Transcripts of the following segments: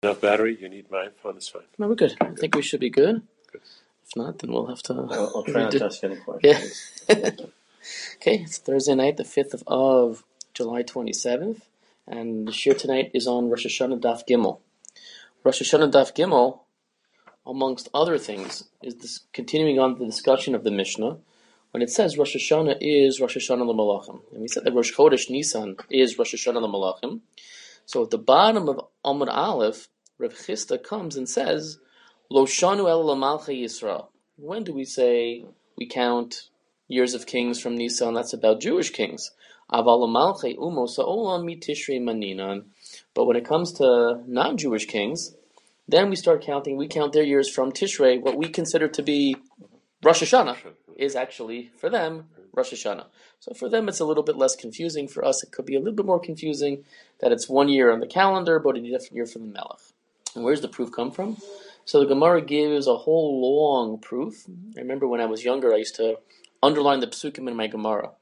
Enough battery? You need my phone? It's fine. No, we're good. I think we should be good. If not, then we'll have to... I'll try not to ask any questions. Yeah. Okay, it's Thursday night, the 5th of July 27th, and the shir tonight is on Rosh Hashanah Daf Gimel. Rosh Hashanah Daf Gimel, amongst other things, is this continuing on the discussion of the Mishnah, when it says Rosh Hashanah is Rosh Hashanah l'Malachim. And we said that Rosh Chodesh Nisan is Rosh Hashanah l'Malachim. So at the bottom of Amud Aleph, Rav Chisda comes and says, Lo shanu el l'malchei Yisrael. When do we say we count years of kings from Nisan? That's about Jewish kings. Aval l'malchei umo sa'olam mi Tishrei maninan. But when it comes to non-Jewish kings, then we start counting. We count their years from Tishrei. What we consider to be Rosh Hashanah is actually, for them, Rosh Hashanah. So for them, it's a little bit less confusing. For us, it could be a little bit more confusing that it's 1 year on the calendar, but a different year for the Melech. And where's the proof come from? So the Gemara gives a whole long proof. I remember when I was younger, I used to underline the psukim in my Gemara.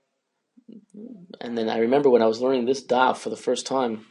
And then I remember when I was learning this daf for the first time,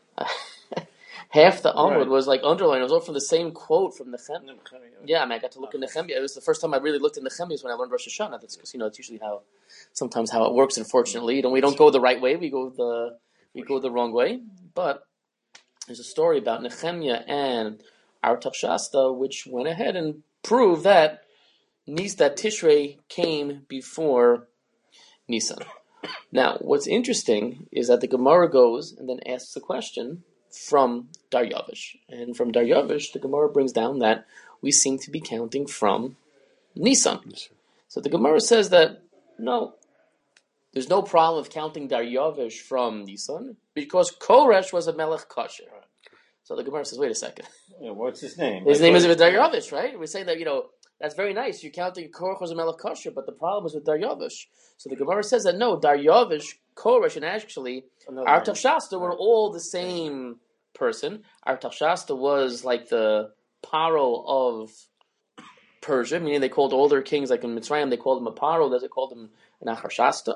half the Amud was like underlined. It was all from the same quote from Nehemiah. Yeah, I got to look in Nehemiah. It was the first time I really looked in Nehemiah when I learned Rosh Hashanah. That's because it's usually sometimes how it works. Unfortunately, we don't go the right way. We go the wrong way. But there's a story about Nehemiah and Artaxerxes, which went ahead and proved that Tishrei came before Nisan. Now, what's interesting is that the Gemara goes and then asks a question from Daryavish. And from Daryavish, the Gemara brings down that we seem to be counting from Nisan. So the Gemara says that, no, there's no problem of counting Daryavish from Nisan because Koresh was a Melech Kasher. So the Gemara says, wait a second. Yeah, what's his name? His name is Daryavish, right? We're saying that, that's very nice. You're counting Koresh was a Melech Kasher, but the problem is with Daryavish. So the Gemara says that no, Daryavish, Koresh, and actually Artaxerxes were all the same person. Artaxerxes was like the Paro of Persia, meaning they called all their kings, like in Mitzrayim, they called him a Paro, they called him an Artaxerxes.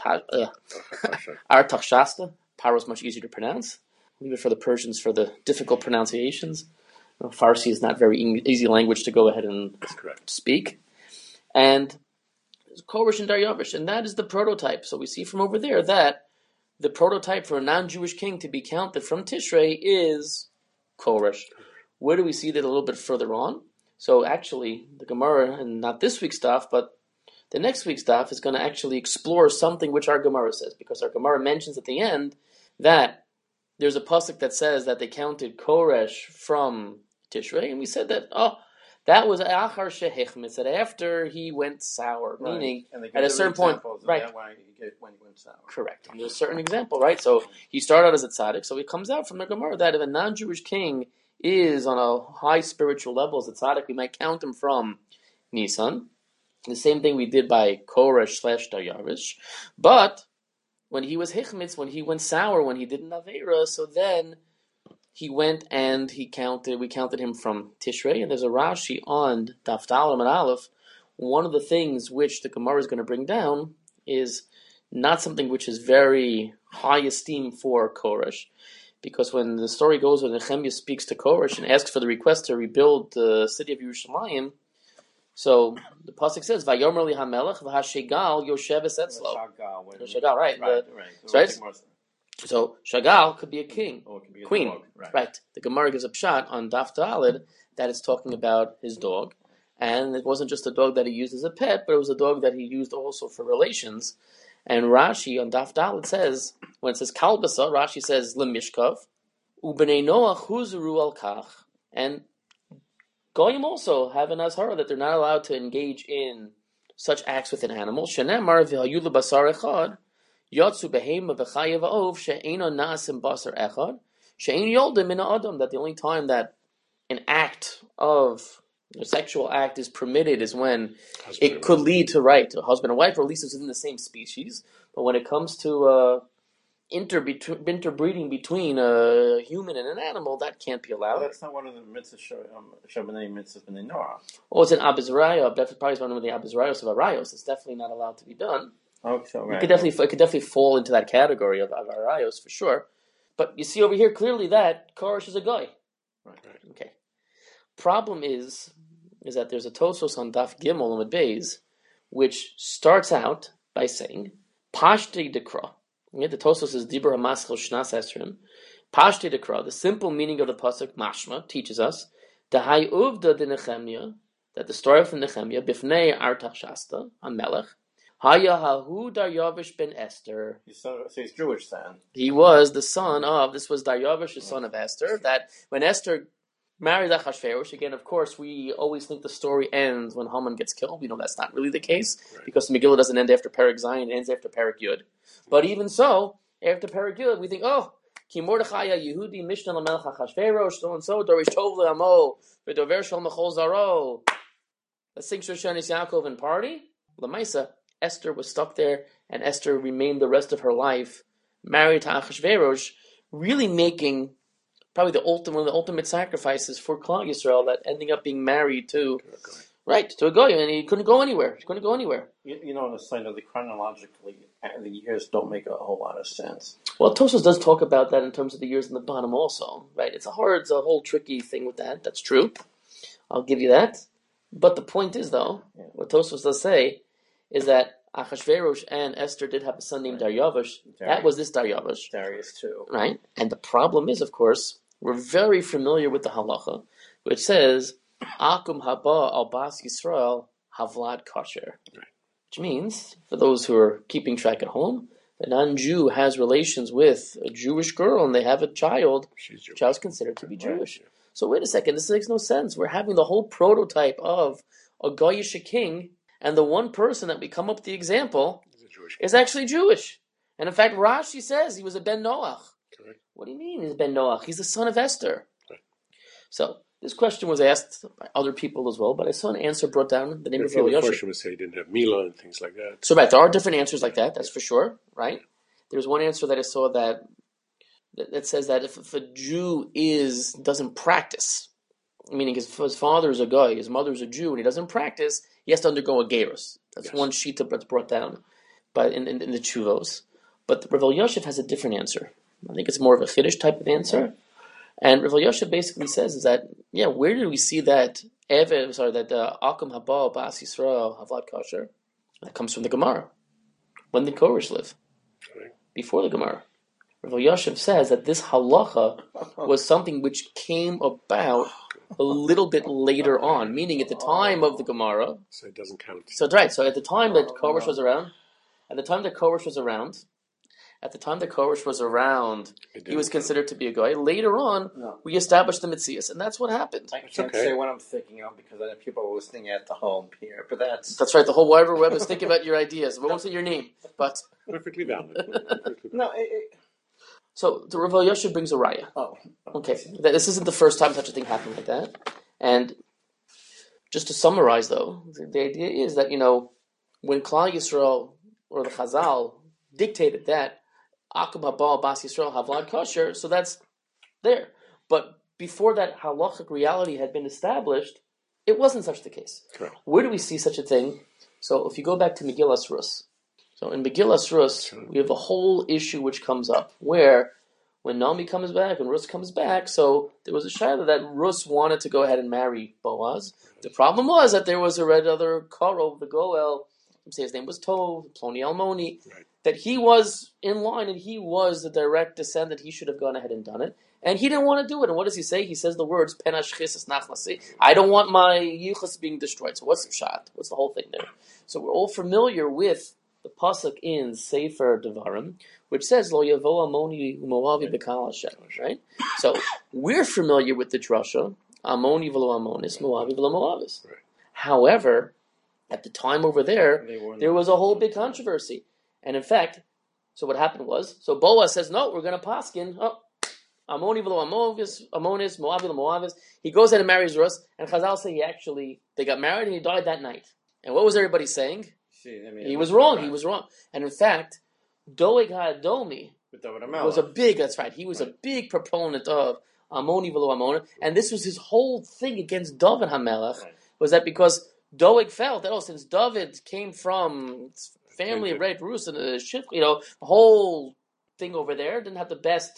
Paro is much easier to pronounce. Leave it for the Persians for the difficult pronunciations. Farsi is not very easy language to go ahead and speak. And Koresh and Daryavish, and that is the prototype. So we see from over there that the prototype for a non-Jewish king to be counted from Tishrei is Koresh. Where do we see that a little bit further on? So actually, the Gemara, and not this week's daf, but the next week's daf is going to actually explore something which our Gemara says, because our Gemara mentions at the end that there's a pasuk that says that they counted Koresh from Tishrei, and we said that, that was Achar Shehechmitz, that after he went sour, meaning at a certain point, right? When he went sour. Correct. And there's a certain example, right? So he started out as a tzaddik, so it comes out from the Gemara that if a non-Jewish king is on a high spiritual level as a tzaddik, we might count him from Nisan. The same thing we did by Koresh / Daryavish. But when he was Hechmitz, when he went sour, when he did an Aveira, so then he went and we counted him from Tishrei, and there's a Rashi on Daf Dalet and Aleph. One of the things which the Gemara is going to bring down is not something which is very high esteem for Koresh, because when the story goes when Nehemiah speaks to Koresh and asks for the request to rebuild the city of Yerushalayim, so the pasuk says, "Vayomer li hamelech v'hashegal yosheves etzlo." Shagal, right? Right. So Shagal could be a king, or it could be a queen, dog, right? The Gemara gives a pshat on Daf Dalet that it's talking about his dog, and it wasn't just a dog that he used as a pet, but it was a dog that he used also for relations. And Rashi on Daf Dalet says, when it says Kalbasa, Rashi says Lemishkav, Ubnei Noach huzuru al kach, and Goyim also have an azhara that they're not allowed to engage in such acts with an animal. Shenemar v'hayu lebasar echad. Yotzu behema v'chayev ha'ov she'eino na'asim basar echad she'ein yoldim min ha'adam, that the only time that an act of a sexual act is permitted is when it could lead to a husband and wife, or at least it's within the same species. But when it comes to interbreeding between a human and an animal, that can't be allowed. Well, that's not one of the mitzvahs, Shabbanei mitzvahs b'nei Noach. Oh, it's an Abizraya. That's probably one of the Abizrayos of Arayos. It's definitely not allowed to be done. Okay, so right. It could definitely fall into that category of Arayos for sure. But you see over here clearly that Koresh is a guy. Right. Okay. Problem is that there's a Tosos on Daf Gimel and Beis, which starts out by saying Pashti Dekra. Okay, the Tosos is Dibur Hamaschel Shnas Esrim. Pashti Dekra, the simple meaning of the pasuk Mashma, teaches us the Hayuvda de Nehemiah, that the story of Nehemiah, Bifnei Artach Shasta, Hamelech, Haya Hahu Daryavish ben Esther. So he's Jewish then. He was the son of, this was Daryavish, the son of Esther, that when Esther married Achashverosh, again, of course, we always think the story ends when Haman gets killed. We know that's not really the case, because the Megillah doesn't end after Perek Zayin, it ends after Perek Yud. But even so, after Perek Yud, we think, oh, Ki Mordechai Yehudi Mishnah Lamelech Achashverosh, so and so, Dorish Tov Le'amo, V'dover Shal Mechol Zaro. Let's sing Shoshanis Yaakov and party. Lamaisa, Esther was stuck there, and Esther remained the rest of her life married to Achashverosh, really making probably one of the ultimate sacrifices for Klal Yisrael, that ending up being married to a goy, and he couldn't go anywhere. You know, on the side of the chronologically, the years don't make a whole lot of sense. Well, Tosfos does talk about that in terms of the years in the bottom also, right? It's a whole tricky thing with that. That's true. I'll give you that. But the point is, though, what Tosfos does say is that Achashverosh and Esther did have a son named Daryavish. That was this Daryavish. Darius too. Right? And the problem is, of course, we're very familiar with the halacha, which says, Akum haba al bas Yisrael havlad kosher. Which means, for those who are keeping track at home, a non-Jew has relations with a Jewish girl and they have a child, the child's considered to be Jewish. Right. So wait a second, this makes no sense. We're having the whole prototype of a Goyish king, and the one person that we come up with the example is actually Jewish. And in fact, Rashi says he was a Ben Noach. Correct. What do you mean he's Ben Noach? He's the son of Esther. Right. So this question was asked by other people as well, but I saw an answer brought down the name of Rav Yosef. The question would say he didn't have Mila and things like that. So right, there are different answers like that, that's for sure, right? There's one answer that I saw that says that if a Jew doesn't practice, meaning his father is a guy, his mother is a Jew, and he doesn't practice, he has to undergo a gerus. That's one shita that's brought down in the Chuvos. But Rav Yosef has a different answer. I think it's more of a Chiddush type of answer. And Rav Yosef basically says is that, where did we see that Akum Haba Bas Yisrael Havlad Kosher? That comes from the Gemara. When did Koresh live? Before the Gemara. Rav Yosef says that this halacha was something which came about a little bit later on, meaning at the time of the Gemara. So it doesn't count. So that's right. So at the time that Koresh was around, he was considered to be a guy. Later on, we established the Metzias, and that's what happened. I can't say what I'm thinking of because I have people listening at the home here, but that's right. The whole wide web is thinking about your ideas. We won't say your name, but perfectly valid. No. So the Rav Yosef brings a raya. Oh, okay. This isn't the first time such a thing happened like that. And just to summarize, though, the idea is that when Klal Yisrael or the Chazal dictated that Akum Haba Bas Yisrael Havlad Kosher, so that's there. But before that halachic reality had been established, it wasn't such the case. Correct. Where do we see such a thing? So if you go back to Megillas Rus, so in Megillas Rus, we have a whole issue which comes up where when Naomi comes back, when Rus comes back, so there was a shayla that Rus wanted to go ahead and marry Boaz. The problem was that there was a red other Karov, the Goel, his name was Tov, Ploni Almoni, that he was in line and he was the direct descendant. He should have gone ahead and done it. And he didn't want to do it. And what does he say? He says the words, Penash Chisis Nachlasi. I don't want my Yichus being destroyed. So what's the shot? What's the whole thing there? So we're all familiar with the pasuk in Sefer Devarim, which says, Lo Yavo Amoni Moavi Bekal Hashem, right? So we're familiar with the drasha, Amoni Velo Amonis, Moavi Velo Moavis. However, at the time over there was a whole big controversy. And in fact, so what happened was, so Boaz says, no, we're going to paskin. Amoni v'lo Amonis, Moav v'lo Moavis. He goes ahead and marries Rus, and Chazal say they got married and he died that night. And what was everybody saying? He was wrong. And in fact, Doeg HaAdomi was he was a big proponent of Amoni v'lo Amona. And this was his whole thing against David HaMelech, was that because Doeg felt that, since David came from family of Red Rus and the whole thing over there didn't have the best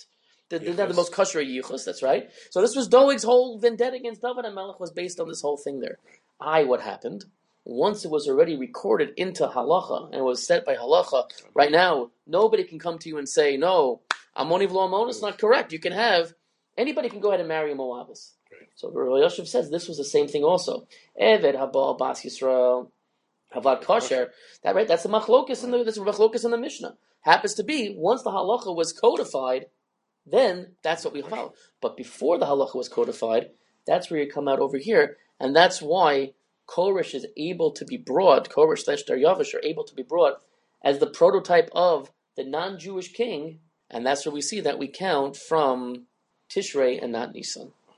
They're not the most kosher yichus, that's right. So this was Doeg's whole vendetta against David HaMelech was based on this whole thing there. What happened? Once it was already recorded into halacha and it was set by halacha, right now, nobody can come to you and say, no, Amoni v'lo Amon, it's not correct. You can have, anybody can go ahead and marry a Moabis. Right. So Rav Yosef says this was the same thing also. Eved Habal Bas Yisrael Havad Kosher. That's the machlokes in the Mishnah. Happens to be once the halacha was codified, then that's what we follow. But before the halacha was codified, that's where you come out over here, and that's why Koresh is able to be brought. Koresh / Daryavish are able to be brought as the prototype of the non-Jewish king, and that's where we see that we count from Tishrei and not Nisan.